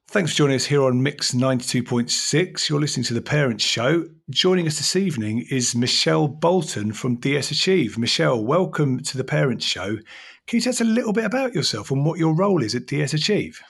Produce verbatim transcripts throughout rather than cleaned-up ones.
Thanks for joining us here on Mix ninety-two point six. You're listening to The Parents Show. Joining us this evening is Michelle Bolton from D S Achieve. Michelle, welcome to The Parents Show. Can you tell us a little bit about yourself and what your role is at D S Achieve?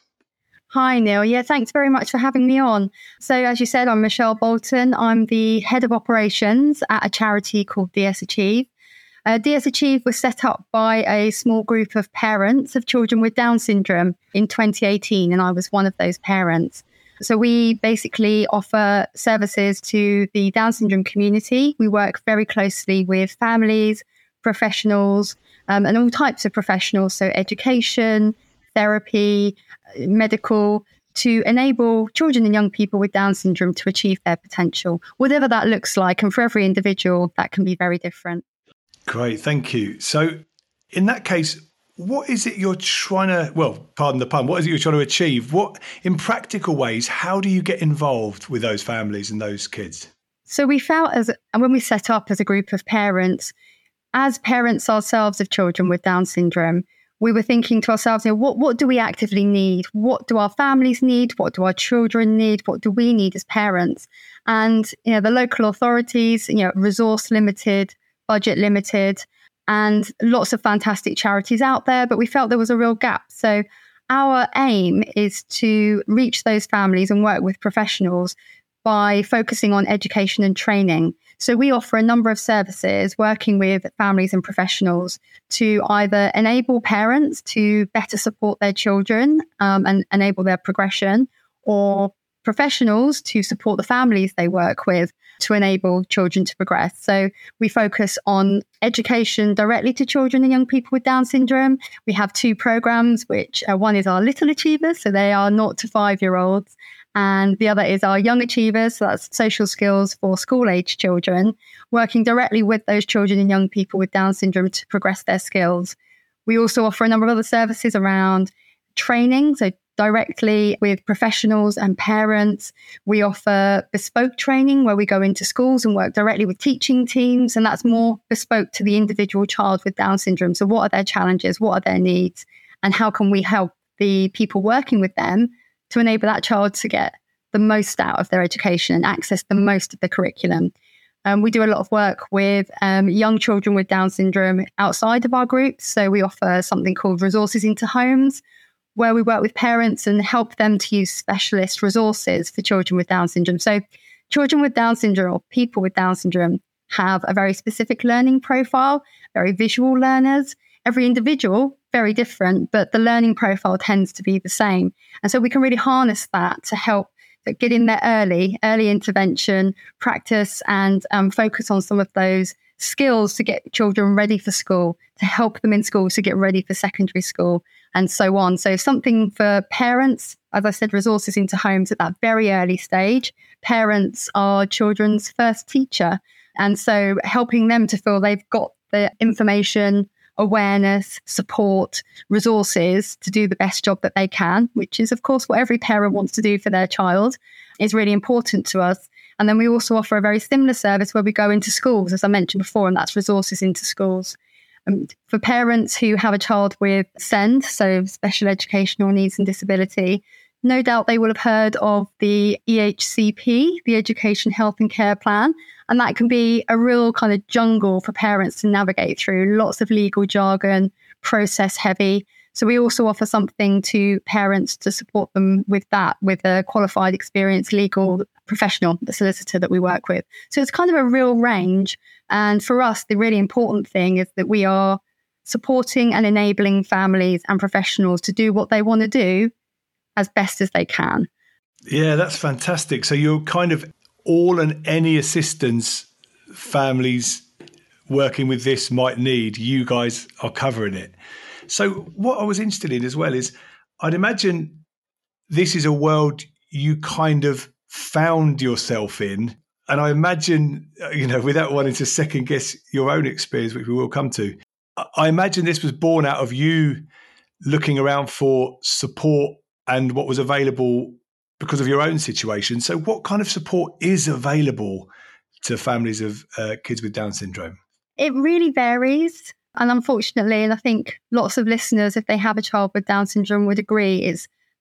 Hi, Neil. Yeah, thanks very much for having me on. So as you said, I'm Michelle Bolton. I'm the head of operations at a charity called D S Achieve. Uh, D S Achieve was set up by a small group of parents of children with Down syndrome in twenty eighteen, and I was one of those parents. So we basically offer services to the Down syndrome community. We work very closely with families, professionals, um, and all types of professionals, so education, therapy, medical, to enable children and young people with Down syndrome to achieve their potential, whatever that looks like. And for every individual, that can be very different. Great, thank you. So in that case, what is it you're trying to, well, pardon the pun, what is it you're trying to achieve? What, in practical ways, how do you get involved with those families and those kids? So we felt, as when we set up as a group of parents, as parents ourselves of children with Down syndrome, we were thinking to ourselves, you know, what, what do we actively need? What do our families need? What do our children need? What do we need as parents? And, you know, the local authorities, you know, resource limited, budget limited, and lots of fantastic charities out there, but we felt there was a real gap. So our aim is to reach those families and work with professionals by focusing on education and training. So we offer a number of services working with families and professionals to either enable parents to better support their children um, and enable their progression, or professionals to support the families they work with to enable children to progress. So we focus on education directly to children and young people with Down syndrome. We have two programs, which uh, one is our Little Achievers, so they are naught to five-year-olds, and the other is our Young Achievers, so that's social skills for school-age children, working directly with those children and young people with Down syndrome to progress their skills. We also offer a number of other services around training, so directly with professionals and parents. We offer bespoke training where we go into schools and work directly with teaching teams, and that's more bespoke to the individual child with Down syndrome. So what are their challenges? What are their needs? And how can we help the people working with them to enable that child to get the most out of their education and access the most of the curriculum? Um, we do a lot of work with um, young children with Down syndrome outside of our groups. So we offer something called Resources into Homes, where we work with parents and help them to use specialist resources for children with Down syndrome. So children with Down syndrome, or people with Down syndrome, have a very specific learning profile, very visual learners. Every individual, very different, but the learning profile tends to be the same. And so we can really harness that to help to get in there early, early intervention, practice and um, focus on some of those skills to get children ready for school, to help them in school to get ready for secondary school, and so on. So something for parents, as I said, Resources into Homes at that very early stage. Parents are children's first teacher. And so helping them to feel they've got the information, awareness, support, resources to do the best job that they can, which is, of course, what every parent wants to do for their child, is really important to us. And then we also offer a very similar service where we go into schools, as I mentioned before, and that's Resources into Schools. Um, for parents who have a child with SEND, so special educational needs and disability, no doubt they will have heard of the E H C P, the Education, Health and Care Plan. And that can be a real kind of jungle for parents to navigate through, lots of legal jargon, process heavy. So we also offer something to parents to support them with that, with a qualified, experienced legal professional, the solicitor that we work with. So it's kind of a real range. And for us, the really important thing is that we are supporting and enabling families and professionals to do what they want to do as best as they can. Yeah, that's fantastic. So you're kind of all and any assistance families working with this might need, you guys are covering it. So what I was interested in as well is, I'd imagine this is a world you kind of found yourself in. And I imagine, you know, without wanting to second guess your own experience, which we will come to, I imagine this was born out of you looking around for support and what was available because of your own situation. So what kind of support is available to families of uh, kids with Down syndrome? It really varies. And unfortunately, and I think lots of listeners, if they have a child with Down syndrome, would agree, it's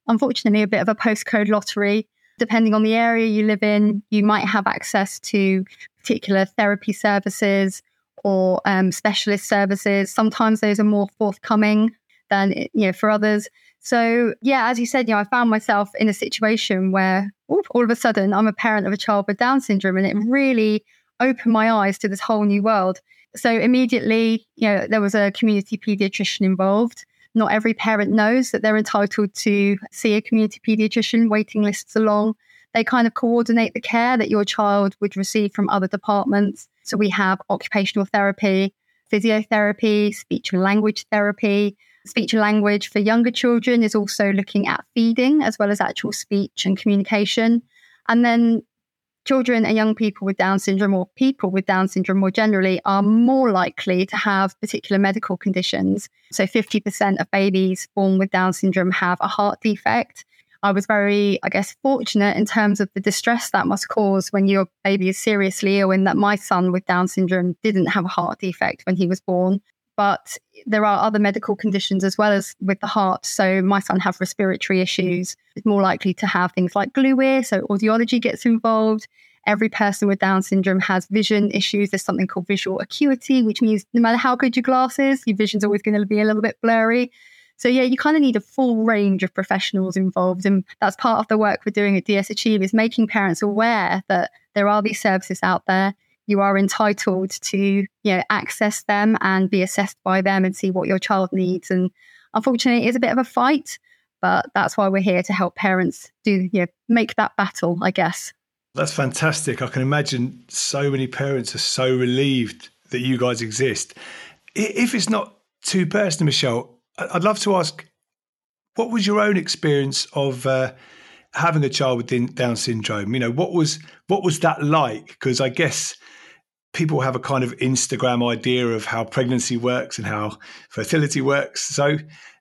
unfortunately, a bit of a postcode lottery. Depending on the area you live in, you might have access to particular therapy services or um, specialist services. Sometimes those are more forthcoming than, you know, for others. So, yeah, as you said, you know, I found myself in a situation where ooh, all of a sudden I'm a parent of a child with Down syndrome, and it really opened my eyes to this whole new world. So immediately, you know, there was a community paediatrician involved. Not every parent knows that they're entitled to see a community paediatrician. Waiting lists are long. They kind of coordinate the care that your child would receive from other departments. So we have occupational therapy, physiotherapy, speech and language therapy. Speech and language for younger children is also looking at feeding as well as actual speech and communication. And then children and young people with Down syndrome, or people with Down syndrome more generally, are more likely to have particular medical conditions. So fifty percent of babies born with Down syndrome have a heart defect. I was very, I guess, fortunate in terms of the distress that must cause when your baby is seriously ill, in that my son with Down syndrome didn't have a heart defect when he was born. But there are other medical conditions as well as with the heart. So my son has respiratory issues. He's more likely to have things like glue ear, so audiology gets involved. Every person with Down syndrome has vision issues. There's something called visual acuity, which means no matter how good your glasses, your vision's always going to be a little bit blurry. So yeah, you kind of need a full range of professionals involved. And that's part of the work we're doing at D S Achieve, is making parents aware that there are these services out there. You are entitled to, you know, access them and be assessed by them and see what your child needs. And unfortunately, it is a bit of a fight, but that's why we're here to help parents do, you know, make that battle, I guess. That's fantastic. I can imagine so many parents are so relieved that you guys exist. If it's not too personal, Michelle, I'd love to ask, what was your own experience of uh, having a child with Down syndrome? You know, what was what was that like? Because I guess people have a kind of Instagram idea of how pregnancy works and how fertility works. So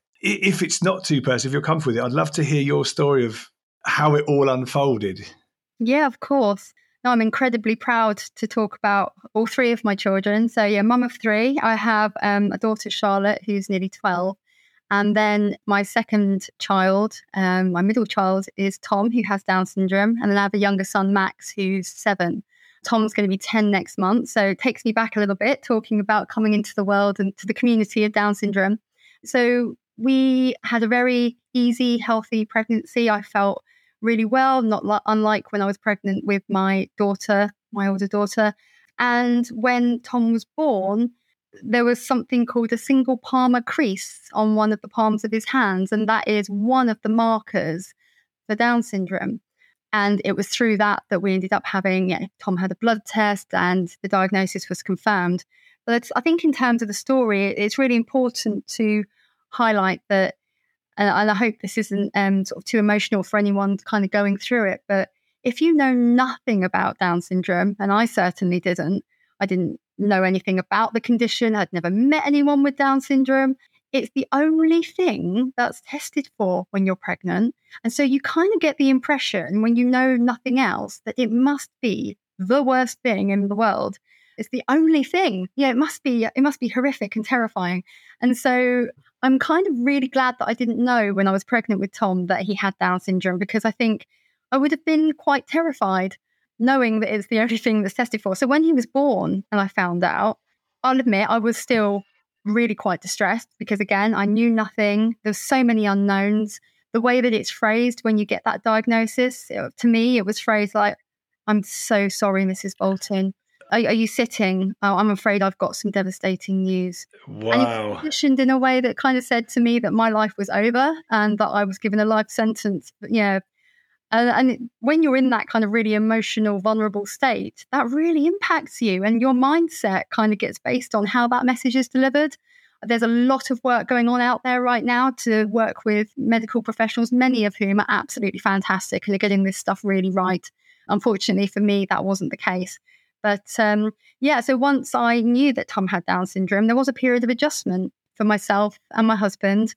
if it's not too personal, if you're comfortable with it, I'd love to hear your story of how it all unfolded. Yeah, of course. No, I'm incredibly proud to talk about all three of my children. So yeah, mum of three. I have um, a daughter, Charlotte, who's nearly twelve. And then my second child, um, my middle child, is Tom, who has Down syndrome. And then I have a younger son, Max, who's seven. Tom's going to be ten next month. So it takes me back a little bit talking about coming into the world and to the community of Down syndrome. So we had a very easy, healthy pregnancy. I felt really well, not li- unlike when I was pregnant with my daughter, my older daughter. And when Tom was born, there was something called a single palmar crease on one of the palms of his hands. And that is one of the markers for Down syndrome. And it was through that that we ended up having, yeah, Tom had a blood test and the diagnosis was confirmed. But it's, I think in terms of the story, it's really important to highlight that, and, and I hope this isn't um, sort of too emotional for anyone kind of going through it, but if you know nothing about Down syndrome, and I certainly didn't, I didn't know anything about the condition, I'd never met anyone with Down syndrome. It's the only thing that's tested for when you're pregnant. And so you kind of get the impression when you know nothing else that it must be the worst thing in the world. It's the only thing. Yeah, it must be, it must be horrific and terrifying. And so I'm kind of really glad that I didn't know when I was pregnant with Tom that he had Down syndrome, because I think I would have been quite terrified knowing that it's the only thing that's tested for. So when he was born and I found out, I'll admit I was still really quite distressed because, again, I knew nothing. There's so many unknowns. The way that it's phrased when you get that diagnosis, it, to me, it was phrased like, "I'm so sorry, Missus Bolton. Are, are you sitting? Oh, I'm afraid I've got some devastating news." Wow. And it was positioned in a way that kind of said to me that my life was over and that I was given a life sentence. But, yeah. And, and when you're in that kind of really emotional, vulnerable state, that really impacts you, and your mindset kind of gets based on how that message is delivered. There's a lot of work going on out there right now to work with medical professionals, many of whom are absolutely fantastic and are getting this stuff really right. Unfortunately for me, that wasn't the case. But um, yeah, so once I knew that Tom had Down syndrome, there was a period of adjustment for myself and my husband.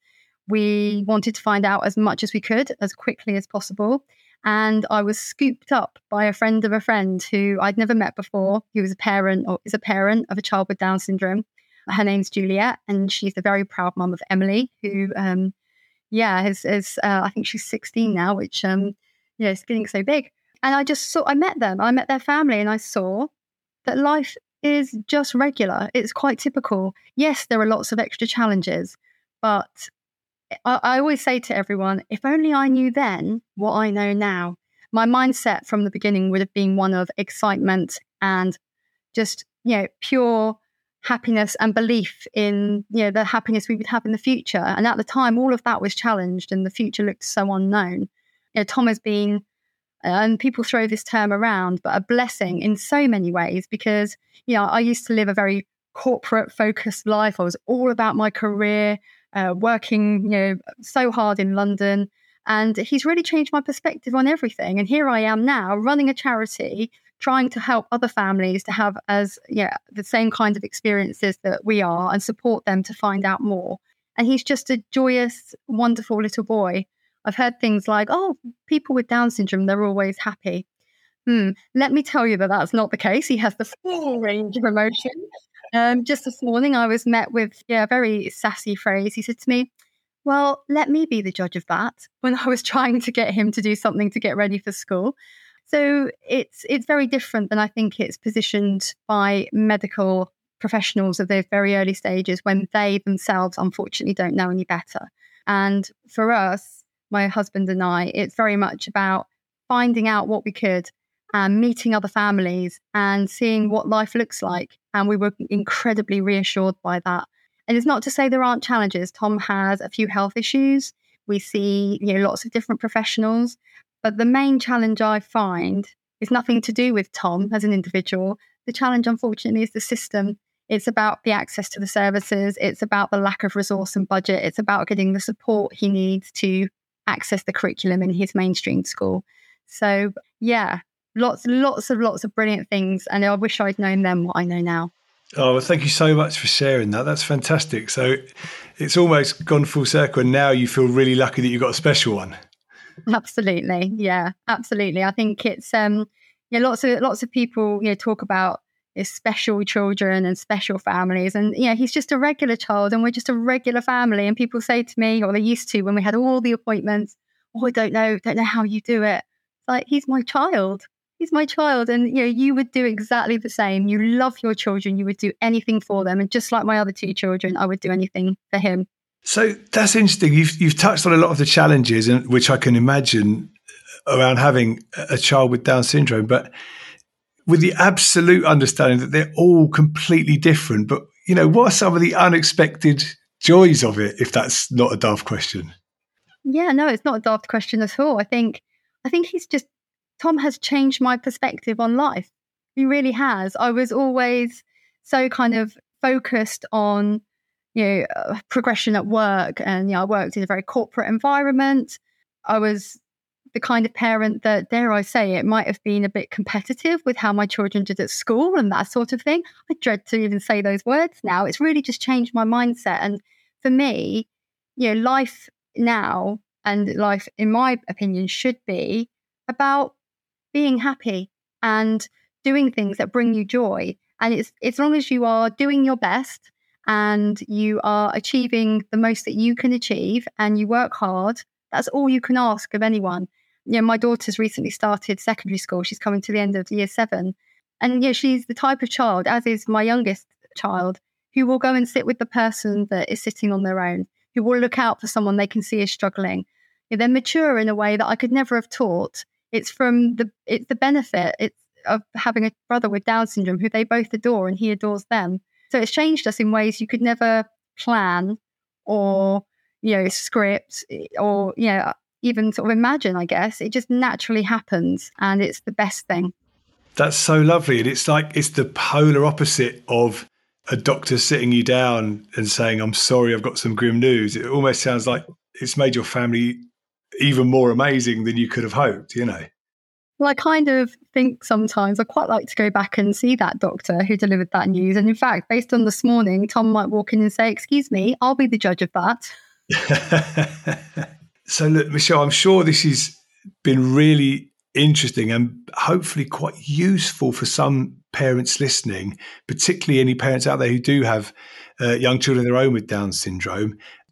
We wanted to find out as much as we could, as quickly as possible. And I was scooped up by a friend of a friend who I'd never met before, who was a parent or is a parent of a child with Down syndrome. Her name's Juliet, and she's the very proud mum of Emily, who um, yeah, is, is uh, I think she's sixteen now, which, um, you know, is getting so big. And I just saw, I met them, I met their family, and I saw that life is just regular. It's quite typical. Yes, there are lots of extra challenges, but I, I always say to everyone, if only I knew then what I know now. My mindset from the beginning would have been one of excitement and just, you know, pure happiness and belief in, you know, the happiness we would have in the future. And at the time, all of that was challenged and the future looked so unknown. You know, Tom has been, and people throw this term around, but a blessing in so many ways, because, you know, I used to live a very corporate focused life. I was all about my career, uh, working, you know, so hard in London. And he's really changed my perspective on everything. And here I am now running a charity, trying to help other families to have as, yeah, the same kind of experiences that we are and support them to find out more. And he's just a joyous, wonderful little boy. I've heard things like, oh, people with Down syndrome, they're always happy. Hmm. Let me tell you that that's not the case. He has the full range of emotion. Um, just this morning, I was met with yeah, a very sassy phrase. He said to me, well, let me be the judge of that, when I was trying to get him to do something to get ready for school. So it's it's very different than I think it's positioned by medical professionals at those very early stages, when they themselves, unfortunately, don't know any better. And for us, my husband and I, it's very much about finding out what we could and meeting other families and seeing what life looks like. And we were incredibly reassured by that. And it's not to say there aren't challenges. Tom has a few health issues. We see, you know, lots of different professionals. But the main challenge I find is nothing to do with Tom as an individual. The challenge, unfortunately, is the system. It's about the access to the services. It's about the lack of resource and budget. It's about getting the support he needs to access the curriculum in his mainstream school. So, yeah, lots, lots of, lots of brilliant things. And I wish I'd known then what I know now. Oh, well, thank you so much for sharing that. That's fantastic. So it's almost gone full circle, and now you feel really lucky that you got a special one. Absolutely. Yeah, absolutely. I think it's, um, yeah, lots of, lots of people, you know, talk about his special children and special families. And, you know, he's just a regular child and we're just a regular family. And people say to me, or they used to when we had all the appointments, oh, I don't know, don't know how you do it. It's like, he's my child. He's my child. And, you know, you would do exactly the same. You love your children. You would do anything for them. And just like my other two children, I would do anything for him. So that's interesting. You've you've touched on a lot of the challenges, and which I can imagine around having a child with Down syndrome, but with the absolute understanding that they're all completely different. But, you know, what are some of the unexpected joys of it, if that's not a daft question? Yeah, no, it's not a daft question at all. I think I think he's just, Tom has changed my perspective on life. He really has. I was always so kind of focused on, you know, uh, progression at work. And, you know, I worked in a very corporate environment. I was the kind of parent that, dare I say, it might have been a bit competitive with how my children did at school and that sort of thing. I dread to even say those words now. It's really just changed my mindset. And for me, you know, life now and life, in my opinion, should be about being happy and doing things that bring you joy. And it's as long as you are doing your best and you are achieving the most that you can achieve and you work hard, that's all you can ask of anyone. You know, my daughter's recently started secondary school. She's coming to the end of year seven. And, you know, she's the type of child, as is my youngest child, who will go and sit with the person that is sitting on their own, who will look out for someone they can see is struggling. You know, they're mature in a way that I could never have taught. It's from the it's the benefit it's of having a brother with Down syndrome who they both adore and he adores them. So it's changed us in ways you could never plan or, you know, script or, you know, even sort of imagine, I guess. It just naturally happens and it's the best thing. That's so lovely. And it's like, it's the polar opposite of a doctor sitting you down and saying, I'm sorry, I've got some grim news. It almost sounds like it's made your family even more amazing than you could have hoped, you know? Well, I kind of think sometimes I quite like to go back and see that doctor who delivered that news. And in fact, based on this morning, Tom might walk in and say, excuse me, I'll be the judge of that. So look, Michelle, I'm sure this has been really interesting and hopefully quite useful for some parents listening, particularly any parents out there who do have uh, young children of their own with Down syndrome.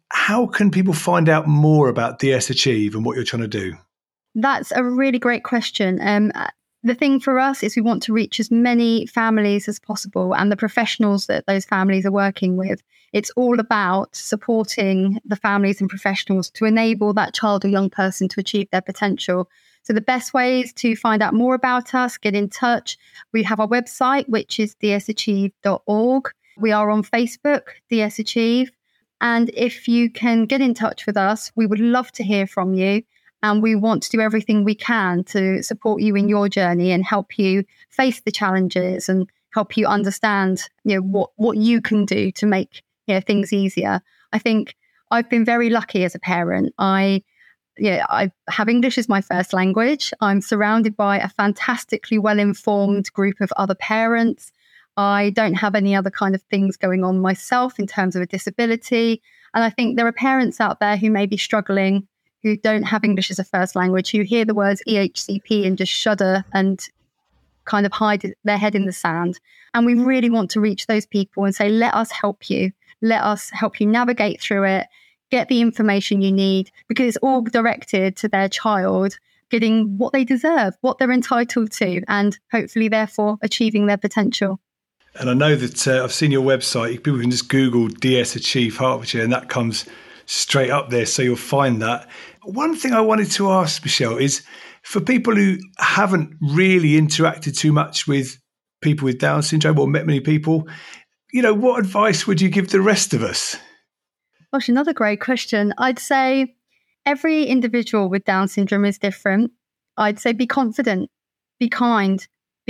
how can people find out more about D S Achieve and what you're trying to do? That's a really great question. Um, the thing for us is we want to reach as many families as possible and the professionals that those families are working with. It's all about supporting the families and professionals to enable that child or young person to achieve their potential. So the best ways to find out more about us, get in touch. We have our website, which is d s achieve dot org. We are on Facebook, D S Achieve. And if you can get in touch with us, we would love to hear from you. And we want to do everything we can to support you in your journey and help you face the challenges and help you understand, you know, what, what you can do to make, you know, things easier. I think I've been very lucky as a parent. I, yeah, I have English as my first language. I'm surrounded by a fantastically well-informed group of other parents. I don't have any other kind of things going on myself in terms of a disability. And I think there are parents out there who may be struggling, who don't have English as a first language, who hear the words E H C P and just shudder and kind of hide their head in the sand. And we really want to reach those people and say, let us help you. Let us help you navigate through it, get the information you need, because it's all directed to their child getting what they deserve, what they're entitled to, and hopefully, therefore, achieving their potential. And I know that uh, I've seen your website. People can just Google D S Achieve Hertfordshire and that comes straight up there. So you'll find that. One thing I wanted to ask, Michelle, is for people who haven't really interacted too much with people with Down syndrome or met many people, you know, what advice would you give the rest of us? Gosh, another great question. I'd say every individual with Down syndrome is different. I'd say be confident, be kind,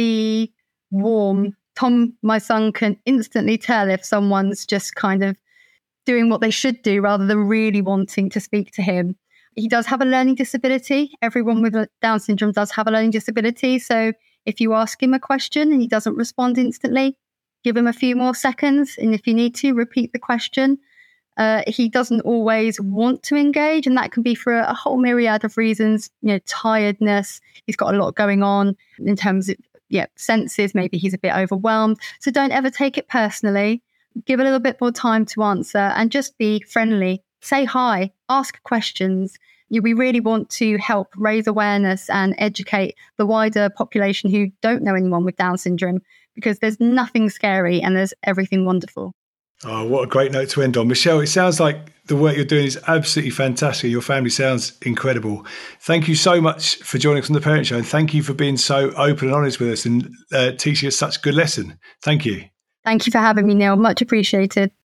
be warm. Tom, my son, can instantly tell if someone's just kind of doing what they should do rather than really wanting to speak to him. He does have a learning disability. Everyone with Down syndrome does have a learning disability. So if you ask him a question and he doesn't respond instantly, give him a few more seconds. And if you need to, repeat the question. Uh, he doesn't always want to engage, and that can be for a, a whole myriad of reasons. You know, tiredness. He's got a lot going on in terms of yeah, senses. Maybe he's a bit overwhelmed. So don't ever take it personally. Give a little bit more time to answer and just be friendly. Say hi, ask questions. We really want to help raise awareness and educate the wider population who don't know anyone with Down syndrome, because there's nothing scary and there's everything wonderful. Oh, what a great note to end on. Michelle, it sounds like the work you're doing is absolutely fantastic. Your family sounds incredible. Thank you so much for joining us on The Parent Show, and thank you for being so open and honest with us and uh, teaching us such a good lesson. Thank you. Thank you for having me, Neil. Much appreciated.